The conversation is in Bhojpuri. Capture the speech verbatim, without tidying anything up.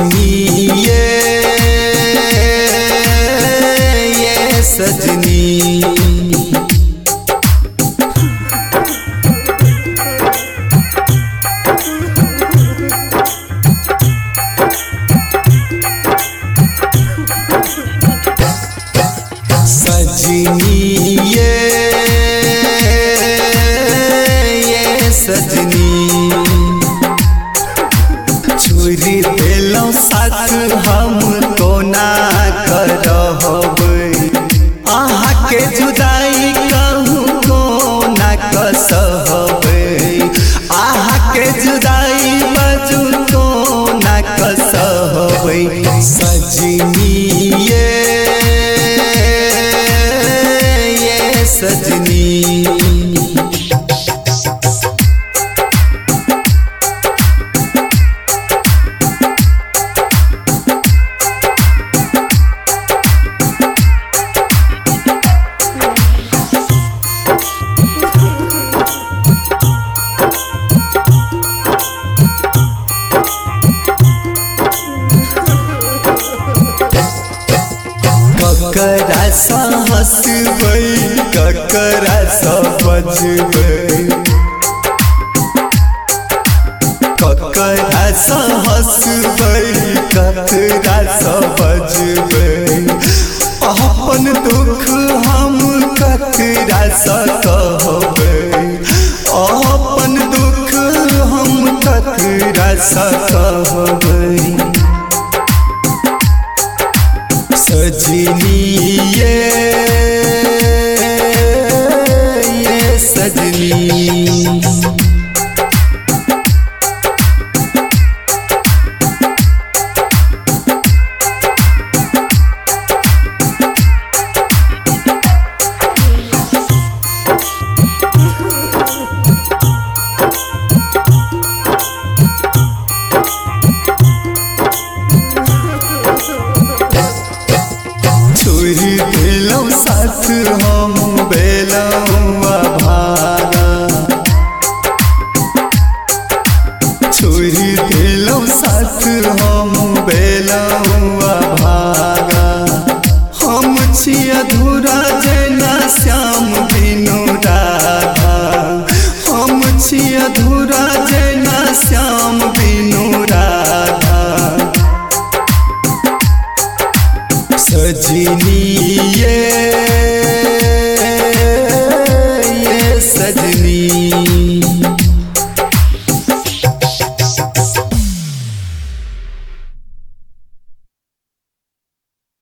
सजनी ये ये सजनी सजनी ये ये सजनी छोरी दिलों साथ हम तो ना करहबै आहा के जुदाई कहूँ को ना कसहबै आहा के जुदाई बजू को ना कसहबै सजनी ये सजनी ककरा सा हंसबै ककरा सा बजबै ककरा सा हंसबै ककरा सा बजबै अपन दुख हम ककरा सा कहबै अपन दुख हम ककरा सा कहबै सजनी ये ये सजनी छोरी दिलों साथ हम बेलौं भागा छोरी दिलों साथ हम बेलौं भागा हम छी अधूरा जेना श्याम बिनु राधा हम छी अधूरा जेना श्याम बिनु राधा सजनी ये ये सजनी।